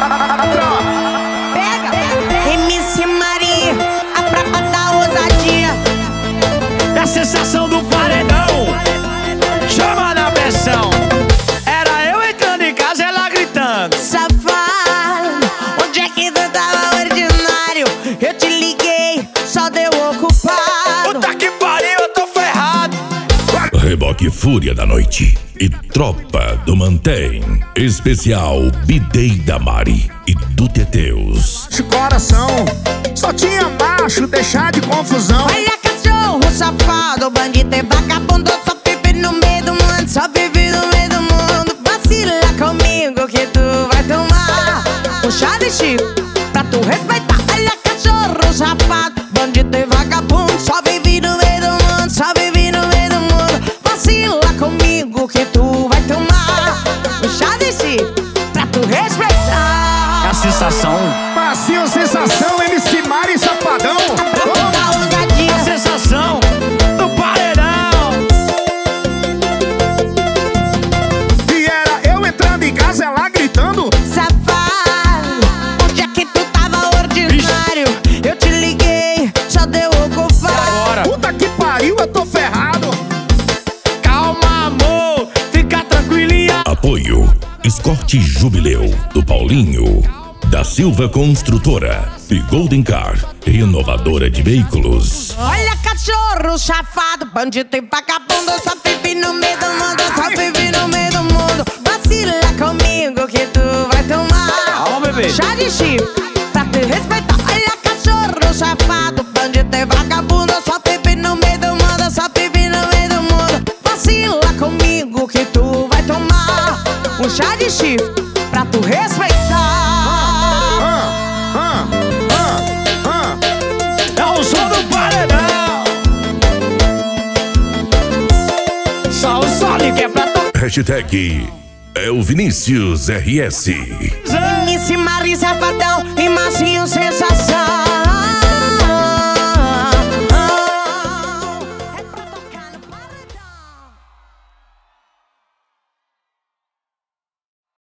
Pega, MC Maria, a prova da ousadia. É a sensação do paredão, chama na pressão. Era eu entrando em casa, ela gritando: Safado, onde é que tu tava ordinário? Eu te liguei, só deu ocupado. puta que pariu, eu tô ferrado. Reboque Fúria da Noite e Tropa do Mantém. Especial Bidei da Mari e do Teteus. De coração, só tinha macho, deixar de confusão. Olha cachorro safado, bandido e vagabundo, só vive no meio do mundo, só vive no meio do mundo. Vacila comigo que tu vai tomar um chá de chifre pra tu respeitar. Olha cachorro safado, bandido e vagabundo, só vive no meio do mundo, só vive no meio do mundo. Vacila comigo que tu vai tomar um chá de chifre pra tu respeitar. É a sensação, Passinho, sensação, MC Mari Safadão. Prova da ousadia. a sensação do paredão. E era eu entrando em casa, ela gritando: Safado, onde é que tu tava ordinário? Eu te liguei, só deu ocupado. Agora, puta que pariu, eu tô ferrado. calma amor, fica tranquilinha. Apoio Escorte Jubileu do Paulinho, da Silva Construtora e Golden Car, renovadora de veículos. Olha cachorro safado, bandido e vagabundo, só vive no meio do mundo, só vive no meio do mundo. Vacila comigo que tu vai tomar Calma, bebê. chá de chifre pra te respeitar. Olha cachorro safado, bandido e vagabundo, só vive no meio do mundo, só vive no meio do mundo. Vacila comigo que tu vai tomar um chá de chifre pra tu respeitar. É o som do paredão. Só o Sonic é pra tocar. Hashtag é o Vinícius RS. MC Mari Safadão e Massinho Sensação.